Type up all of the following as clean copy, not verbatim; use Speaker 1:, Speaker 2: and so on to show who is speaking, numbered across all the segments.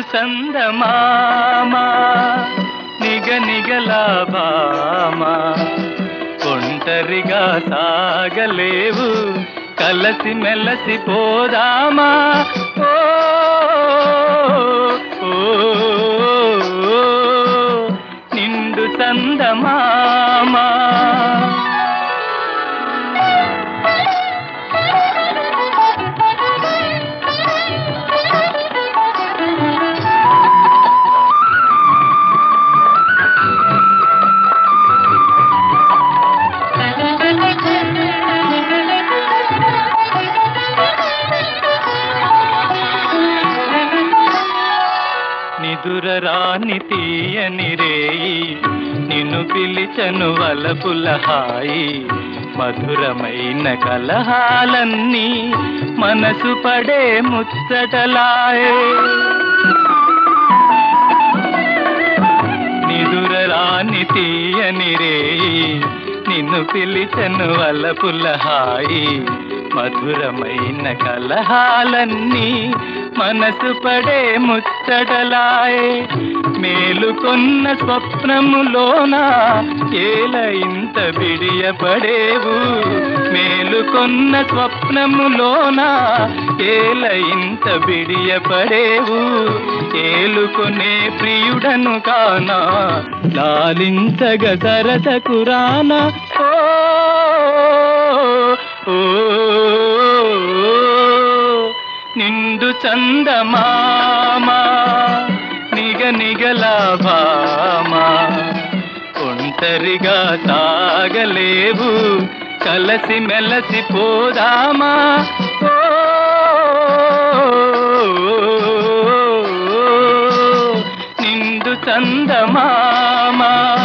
Speaker 1: చందమామ నిగనిగలాభామ ఒంటరిగా సాగలేవు కలసి మెలసి పోదామా ఓ ఓ, ఓ, నిండు చందమామ నిదురరాని తీయని రేయి నిన్ను పిలిచను వలపుల హాయి మధురమైన కలహాలన్నీ మనసు పడే ముచ్చటలాయే నిదురరాని తీయని రేయి నిన్ను పిలిచను వలపుల హాయి మధురమైన కలహాలన్నీ మనసు పడే ముచ్చటలాయే మేలుకొన్న స్వప్నములోన ఏల ఇంత బిడియపడేవు మేలుకొన్న స్వప్నములోన ఏల ఇంత బిడియపడేవు ఏలుకొనే ప్రియుడను కానా లాలించగ సరసకు రానా ఓ నిండు చందమామ నిగనిగలాభామ ఒంటరిగా సాగలేవు కలసి మెలసి పోదామా ఓ నిండు చందమామ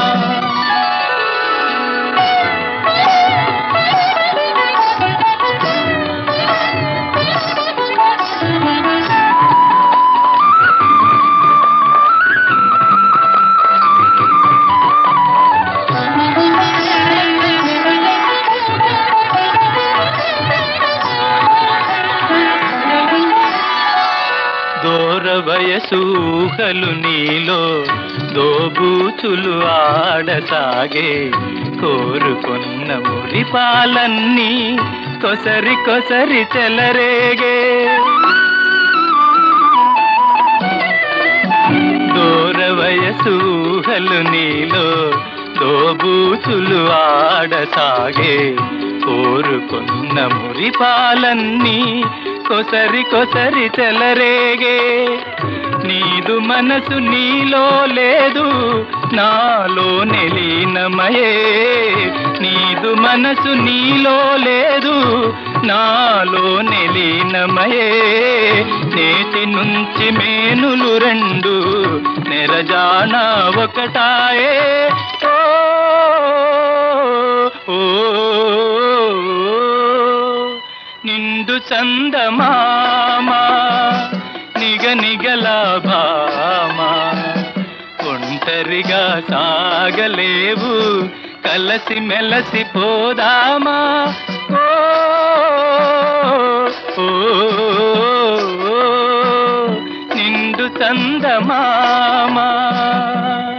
Speaker 1: దూర వయసూహలు నీలో దోబూచులు ఆడసాగే కోరుకున్న మురిపాలన్నీ కొసరి కొసరి చెలరేగే దూర వయసూహలు నీలో దోబూచులు ఆడసాగే కోరుకున్న మురిపాలన్నీ కొసరి కొసరి చెలరేగే నీదు మనసు నీలో లేదు నాలో నెలీనమయే నీదు మనసు నీలో లేదు నాలో నెలీనమయే నేటి నుంచి మేనులు రెండు నెరజాన ఒకటాయే ఓ నిండు చందమామ నిగనిగలాభామ ఒంటరిగా సాగలేవు కలసి మెలసి పోదామా ఓ ఓ, నిండు చందమామ